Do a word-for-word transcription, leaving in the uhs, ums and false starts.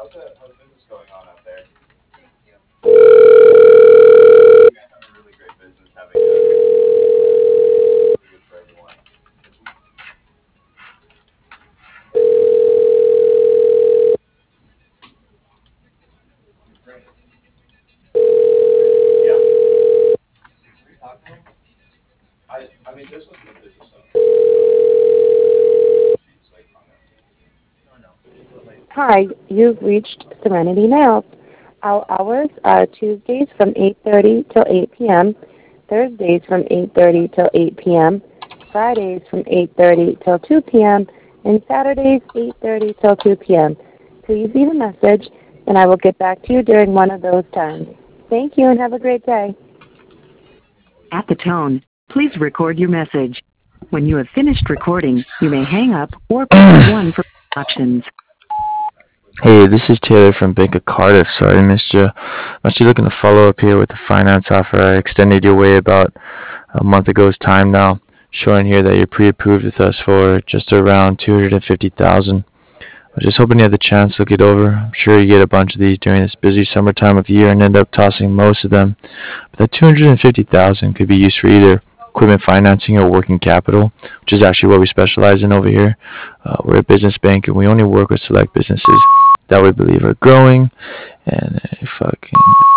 Hi, you've reached Serenity Nails. Our hours are Tuesdays from eight thirty till eight p m, Thursdays from eight thirty till eight p m, Fridays from eight thirty till two p m, and Saturdays eight thirty till two p m. Please leave a message, and I will get back to you during one of those times. Thank you, and have a great day. At the tone, please record your message. When you have finished recording, you may hang up or press one for options. Hey, this is Taylor from Bank of Cardiff. Sorry I missed you. I'm actually looking to follow up here with the finance offer I extended your way about a month ago's time now, showing here that you're pre-approved with us for just around two hundred fifty thousand dollars. I was just hoping you had the chance to look it over. I'm sure you get a bunch of these during this busy summertime of year and end up tossing most of them. But that two hundred fifty thousand dollars could be used for either equipment financing or working capital, which is actually what we specialize in over here. Uh, we're a business bank and we only work with select businesses that we believe are growing and uh, fucking